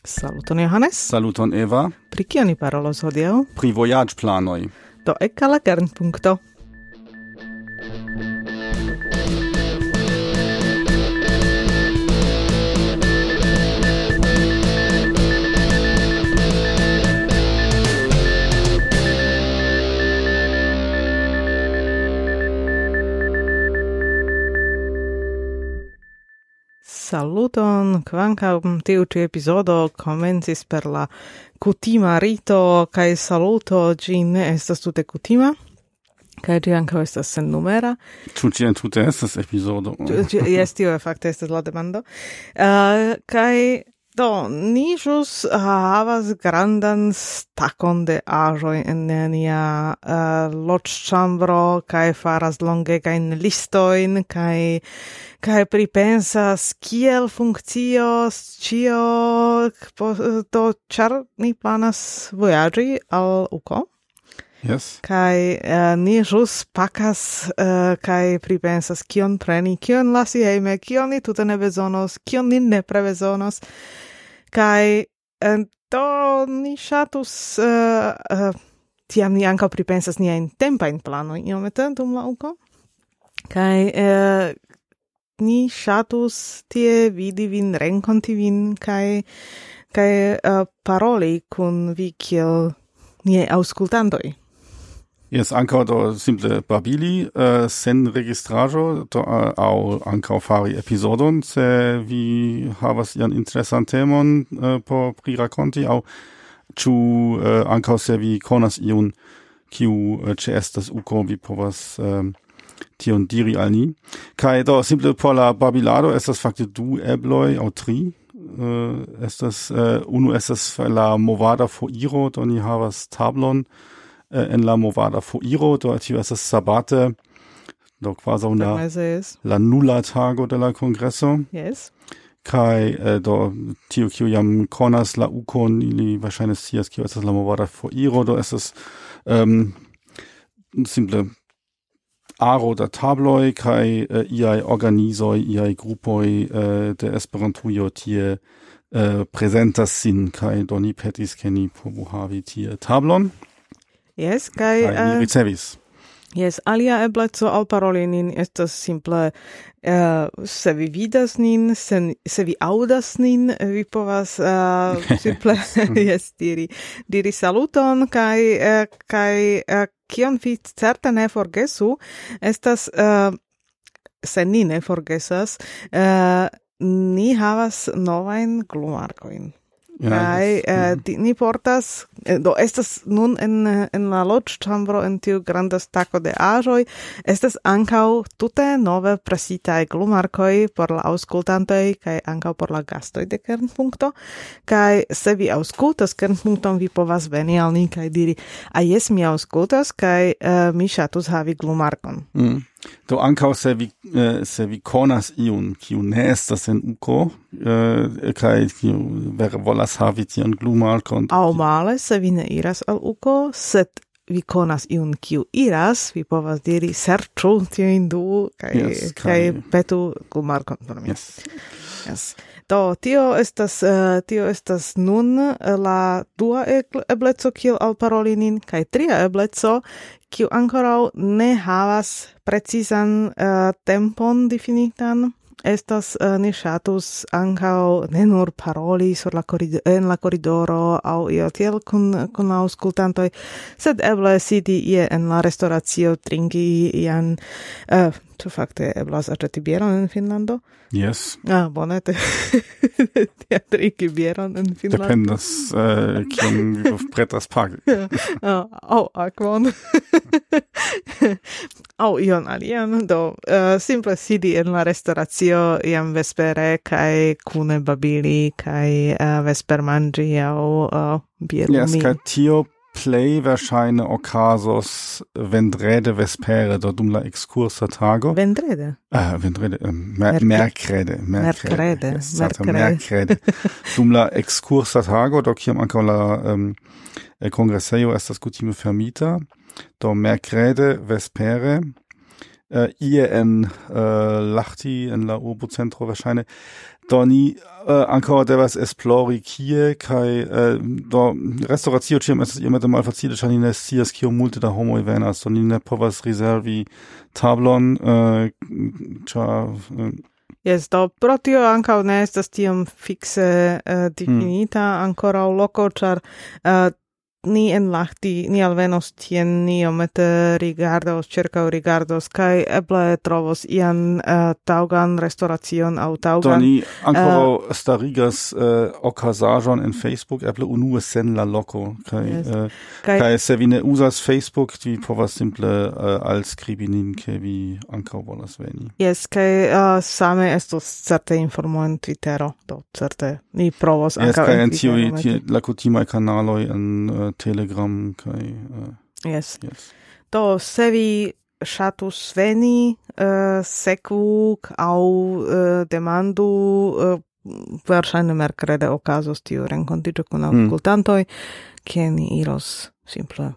Saluton Johannes. Saluton Eva. Pri kio ni parolos hodiaŭ? Pri vojaĝplanoj. Do eka la kernpunkto. Saluton, kvankam tiu ĉi epizodo komencis per la kutima rito kaj saluto, ĝi ne estas tute kutima, kaj ĝi ankaŭ estas sennumera. Ĉu ĝi entute estas epizodo? Jes, tio fakte estas la demando. Kaj do, ni ĵus havas grandan stakon de aĵoj en nia loĝĉambro kaj faras longegajn listojn kaj pripensas kiel funkcios ĉio do ĉar ni planas vojaĝi al UK. Yes. Kai ni ĵus pakas kai pripensas kion preni, kion lasi hejme, kion ni tute ne bezonos, kion ni nepre bezonos. Kai do ni ŝatus tiam ni ankaŭ pripensas niajn tempajn planojn iomete dum la uko. Kai ni ŝatus tie vidi vin, renkonti vin kai paroli kun vi kiel niaj aŭskultantoj. Yes, ankaŭ do simple babili, sen registraĵo, do aŭ ankaŭ fari epizodon, se vi havas ian interesan temon por prirakonti, aŭ ĉu ankaŭ se vi konas iun, kiu ĉeestas uko, vi povas tion diri al ni. Kaj do simple por la babilado estas fakte du ebloj aŭ tri. Unu estas la movada foiro, do ni havas tablon en la movada foiro, do tio estas sabate, do quasi la nulla tago de la congreso. Yes. Kai do tio kiu jam konas la ukon, ili wahrscheinlich scias kiu estas la movada foiro, do estas simple aro da tabloj kai iaj organizoj, iaj grupoj de Esperantujo tie prezentas sin, kai do ni petis ke ni povu havi tie tablon. Yes, kai ni ricevis. Yes, alia ebleco al paroli nin estas simple se vi vidas nin, se vi audas nin, vi povas simple yes, diri saluton kai kion vi certe ne forgesu estas se ni ne forgesas ni havas novajn glumarkojn. Kai ni portas do estas nun en la loĝĉambro en tiu granda stako de aĵoj estas ankaŭ tute nove presitaj glumarkoj por la aŭskultantoj kaj ankaŭ por la gastoj de Kernpunkto. Kaj se vi aŭskultas Kernpunkton, vi povas veni al ni kaj diri: jes, mi aŭskultas kaj mi ŝatus havi glumarkon. Do ankaŭ se vi konas iun, kiu ne estas en UK, kaj kiu vere volas havi tion glumarkon. Aŭ male, se vi ne iras al UK, sed vi konas iun, kiu iras, vi povas diri: serĉu tiujn du kaj petu glumarkon por mi. Yes. Do tio estas nun la dua ebleco kiel alparoli nin, kaj tria ebleco kiu ankoraŭ ne havas precizan tempon difinitan. Estas ni ŝatus ankaŭ ne nur paroli en la koridoro aŭ io tiel kun la aŭskultantoj, sed eble sidi ie en la restoracio, trinki ian ĉu fakte eblas aĉeti bieron en Finnlando? Yes. Bone, trinki bieron en Finnlando. Dependas kion vi pretas pagi. Akvon. Aŭ ion alian, do simple sidi en la restoracio iam vespere kaj kune babili kaj vespermanĝi aŭ bierumi. Yes, kaj tio plej verŝajne okazos vendrede vespere, do dum la ekskursa tago. Vendrede? Merkrede. Dum la ekskursa tago, do kiam ankaŭ la kongresejo estas kutime fermita, do merkrede vespere ie en Lahti en la urbocentro verŝajne do ni ankaŭ devas esplori kie kaj do restoracio ĉiam estas iomete malfacile, ĉar ni ne scias kio multe da homoj venas, do ni ne povas rezervi tablon ĉar Yes, do pro tio ankaŭ ne estas tiom fikse definita ankoraŭ loko, ĉar ni en Lahti, ni alvenos tien, ni iomete rigardos, rigardos, kaj eble trovos ian taŭgan restoracion aŭ taŭgan. Do ni ankoraŭ starigas okazaĵon en Facebook, eble unue sen la loko, kaj se vi ne uzas Facebook, vi povas simple alskribi nin, ke vi ankaŭ volas veni. Yes, kaj same estos certe informo en Twittero, do certe ni provos ankaŭ en Twittero. Yes, kaj en tiuj la kutimaj kanaloj en Telegram kaj yes. Do se vi ŝatus veni, sekvu aŭ demandu, verŝajne merkrede okazos tiu renkontiĝo kun aŭskultantoj, kie ni iros simple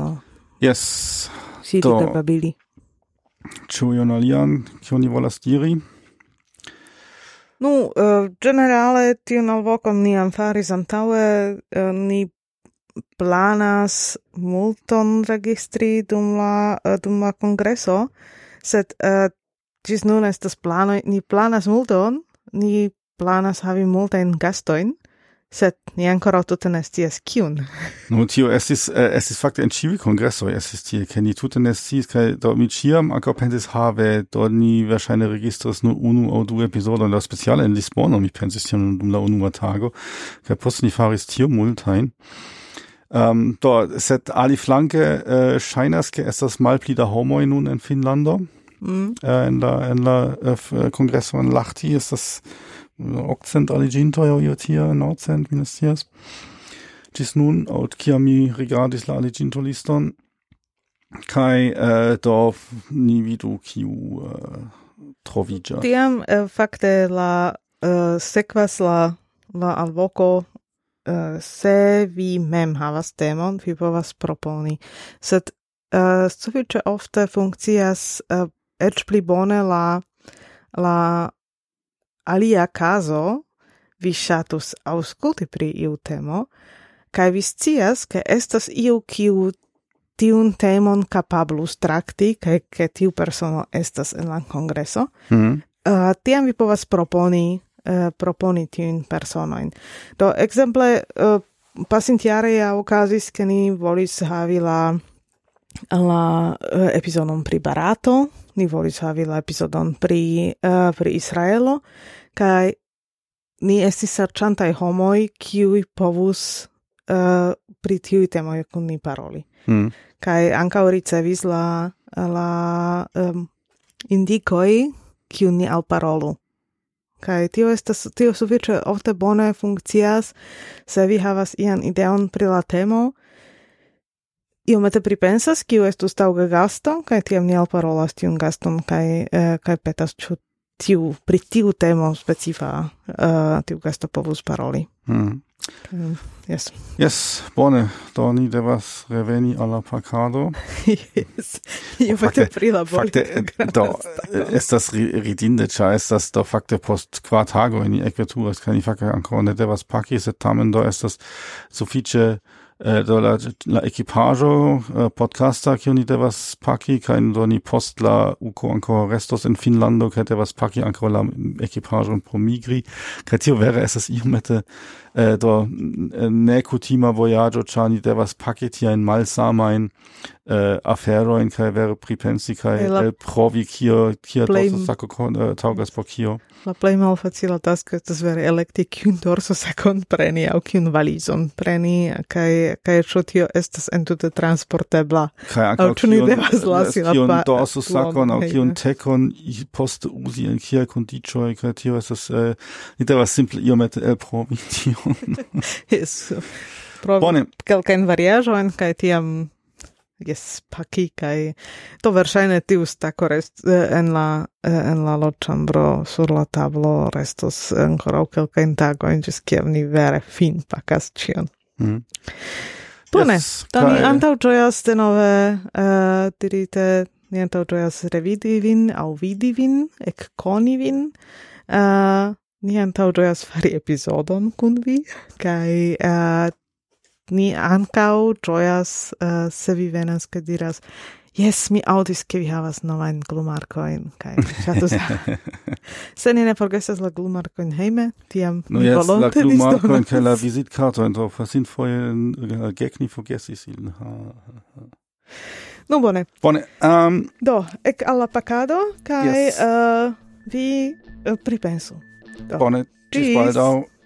sidi kaj babili. Ĉu ion alian, kion ni volas diri? Nu, ĝenerale tiun alvokon ni jam faris antaŭe, ni planas multon registri dum la kongreso, sed ĝis nun estas planoj, ni planas multon, ni planas havi multajn gastojn, sed ni ankoraŭ tute ne scias kiun. No, tio estis fakte en ĉiuj kongresoj estis tie, ke ni tute ne sciis, kaj do mi ĉiam ankaŭ pensis do ni verŝajne registros nur unu aŭ du epizodojn, do speciale en Lisbono mi pensis tion dum la unua tago, kaj poste ni faris tiom multajn. Do, sed aliflanke ŝajnas, ke estas malpli da homoj nun en Finnlando. En la kongreso en Lahti estas 800 aliĝintoj aŭ io tia, 900, mi ne scias. Ĝis nun, aŭ kiam mi rigardis la aliĝintoliston, kaj do ni vidu kiu troviĝas. Tiam fakte la sekvas la alvoko. Se vi mem havas temon, vi povas proponi. Sed sufiĉe ofte funkcias eĉ pli bone la alia kazo, vi ŝatus aŭskulti pri iu temo, kaj vi scias, ke estas iu kiu tiun temon kapablus trakti, kaj ke tiu persono estas en la kongreso. Tiam vi povas proponi tiun personojn. Do, ekzemple, pasintjare ja okazis, ke ni volis havi la epizodon pri Barato, ni volis havi la epizodon pri Israelo, kaj ni estis serĉantaj homoj, kiuj povus pri tiuj temoj kun ni paroli. Kaj ankaŭ ricevis la indikoj, kiu ni alparolu. Kaj tio sufiĉe ofte bone funkcias, se vi havas ian ideon pri la temo, iomete pripensas, kiu estus taŭga gasto, kaj tiam ni alparolas tiun gaston kaj petas, ĉu pri tiu temo specifa tiu gasto povus paroli. Yes. Yes, bone. Do ni devas reveni al la pakado. Yes. Iomete prilabori. Fakte, do estas ridinde, ĉar estas do fakte post 4 tagoj ni ekveturas, kaj ni fakte ankoraŭ ne devas paki, sed tamen do estas sufiĉe do la ekipaĵo podcasta, kiu ni devas paki, kaj do ni post la uko ankoraŭ restos en Finnlando, kaj devas paki ankoraŭ la ekipaĵon por migri, kaj tio vere estas iomete do nekutima vojaĝo, ĉar ni devas paki tiajn malsamajn aferojn, kaj vere pripensi kaj elprovi kio dorsosako taŭgas por kio. La plej malfacila tasko estas vere elekti kiun dorsosakon preni aŭ kiun valizon preni, kaj ĉu tio estas entute transportebla. Aŭ ĉu ni devas lasi la kiun dorsosakon aŭ kiun tekon poste uzi en kiaj kondiĉoj, kaj tio estas ni devas simple iomete elprovi tion. Yes. Provi kelkajn variaĵojn kaj tiam paki, kaj to verŝajne tiu stako en la loĝĉambro sur la tablo restos ankoraŭ kelkajn tagojn, ĝis kiam ni vere finpakas ĉion. Bone, do ni antaŭĝojas denove dirite ni antaŭ ĝojas revidi vin aŭ vidi vin, ekkoni vin. Ni antaŭ ĝojas fari epizodon kun vi, kaj ni ankaŭ ĝojas se vi venas kaj diras: "Jes, mi aŭdis, ke vi havas novajn glumarkojn," kaj ŝatus. Se ni ne forgesas la glumarkojn hejme, tiam mi volonte la glumarkojn kaj la vizitkartojn, do foje gek ni forgesis ilin. Nu bone. Bone. Do, ek al la pakado, kaj vi pripensu. Bone, ĝis baldaŭ.